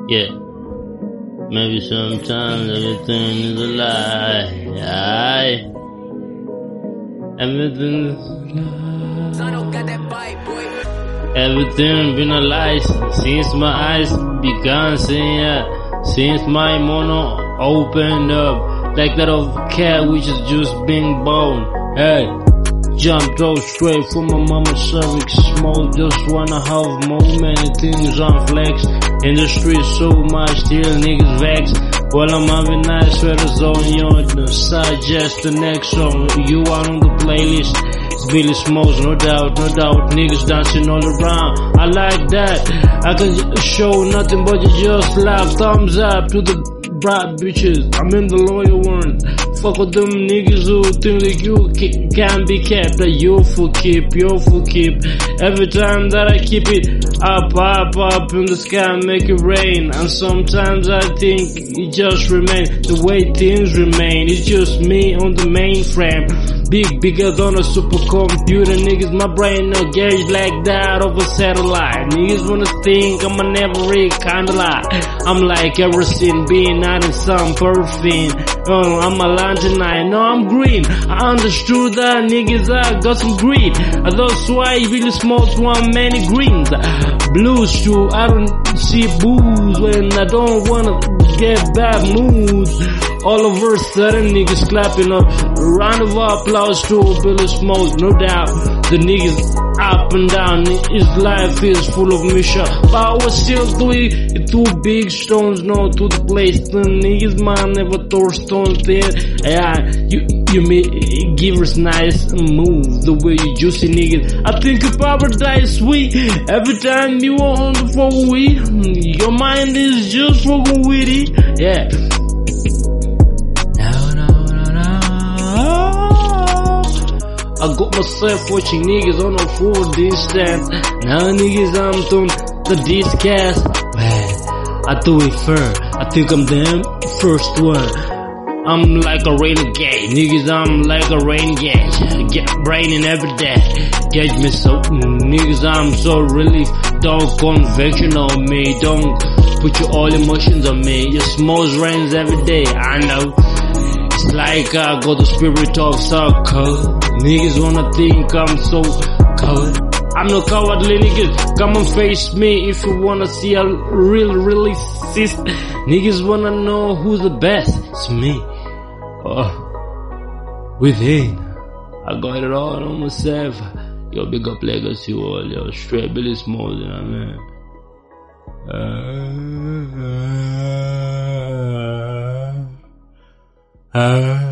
Yeah. Maybe sometimes everything is a lie. Aye. Everything been a lie since my eyes began seeing. Yeah. Since my mono opened up like that of a cat which is just being born. Hey. Jumped out straight from my mama's cervix. Smoke, just wanna have more. Many things on flex. In the streets so much, still niggas vex. Well, I'm having nice sweaters on you. Suggest the next song. You are on the playlist. It's Billy Smokes, no doubt, no doubt. Niggas dancing all around. I like that. I can show nothing but you just laugh. Thumbs up to the bright bitches. I'm in the loyal one. Fuck with them niggas who think that you can't be kept. That you're for keep. Every time that I keep it up in the sky, make it rain. And sometimes I think it just remains the way things remain. It's just me on the mainframe. Bigger than a supercomputer. Niggas, my brain no gauge like that of a satellite. Niggas wanna think I'm a never read kinda lie. I'm like everything being out in some perfume. Oh, I'm a line tonight. No, I'm green. I understood that niggas, I got some greed. That's why I really smoked one many greens. Blues too, I don't see booze when I don't wanna get bad moods. All of a sudden niggas clapping up. Round of applause to Billy Smokes, no doubt. The niggas up and down, his life is full of mission. But I was still doing it, two big stones, no to the place. The niggas man never throw stones there. Yeah, you may give us nice move, the way you juicy niggas. I think your paradise sweet. Every time you on the phone with, your mind is just fucking with it. Yeah. I got myself watching niggas on a full distance. Now niggas I'm doing the discast. Man, I do it first. I think I'm the first one. I'm like a renegade. Niggas, I'm like a renegade. Get braining every day. Gauge me so, niggas, I'm so relief. Don't conviction on me. Don't put your all emotions on me. Your smoke rains every day. I know. It's like I got the spirit of sucker. Niggas wanna think I'm so coward. I'm no cowardly niggas. Come and face me if you wanna see a really sis. Niggas wanna know who's the best. It's me. Within. I got it all on myself. Yo, big up legacy all, yo. Straight Billy Smokes, you know what I mean?